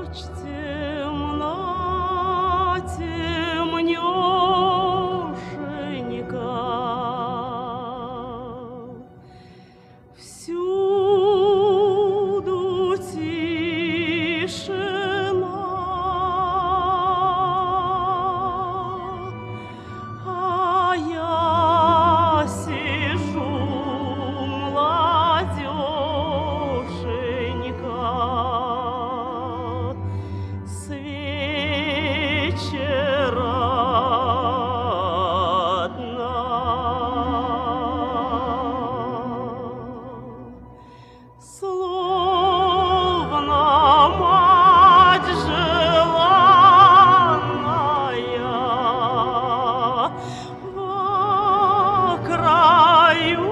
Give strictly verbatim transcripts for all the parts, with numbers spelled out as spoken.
Ночь темна, темнёшенька, всюду тишина, а я сижу, молодёшенька, с вечера одна. Словно мать желанная во краю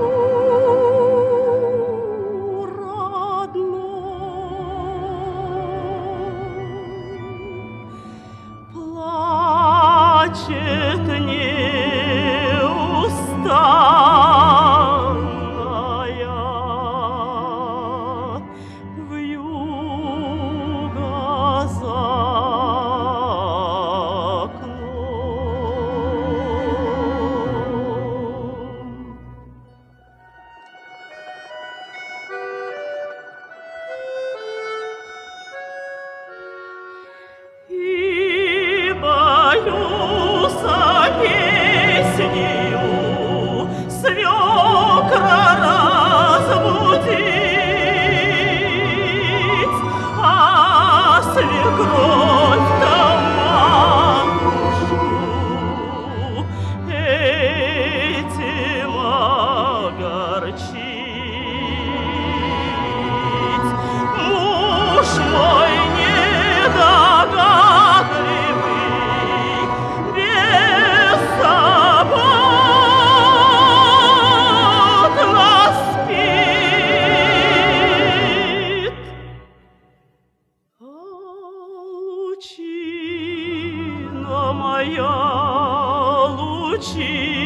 плачет неустанная вьюга за окном. И боюся песнею свекра разбудить, а свекровь-то матушку этим огорчить. Муж мой недогадливый, беззаботно спит, а лучина моя, лучина